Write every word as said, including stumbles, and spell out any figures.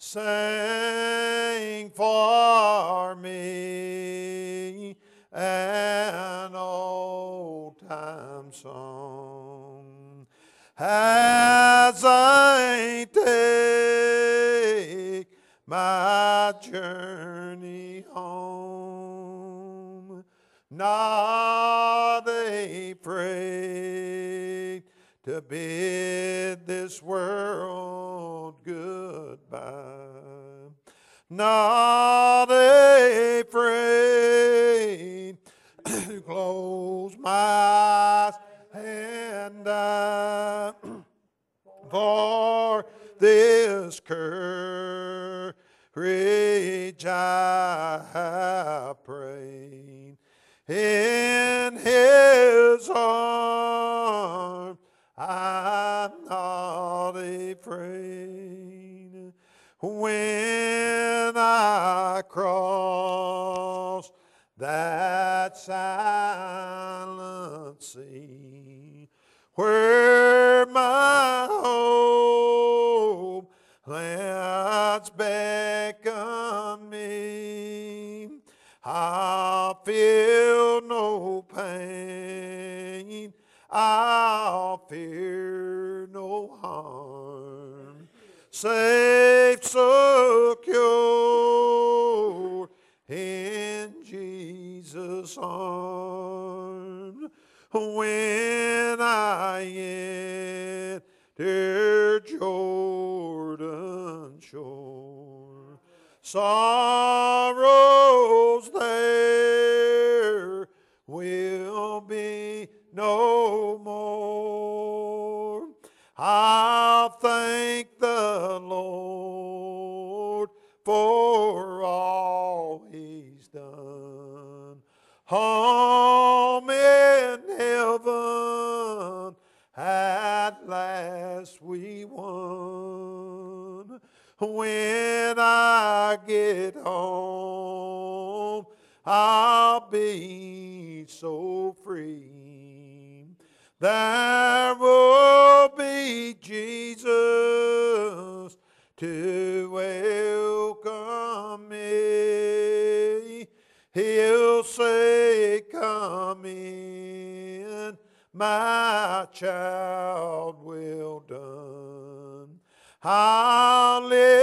Sing for me an old time song as I take my journey home, not afraid to bid this world goodbye, not afraid to close my eyes and die. For this courage I have prayed in His arms. I'm not afraid when I cross that silent sea, where my hope lands beckon me. I'll feel no pain, I'll fear no harm, safe, secure in Jesus' arms. When I enter Jordan's shore, sorrows there will be no more. I'll thank the Lord for all He's done. Home in heaven at last we won. When I get home, I'll be so free. There will be Jesus to welcome me. He'll say, come in, my child, well done. I'll live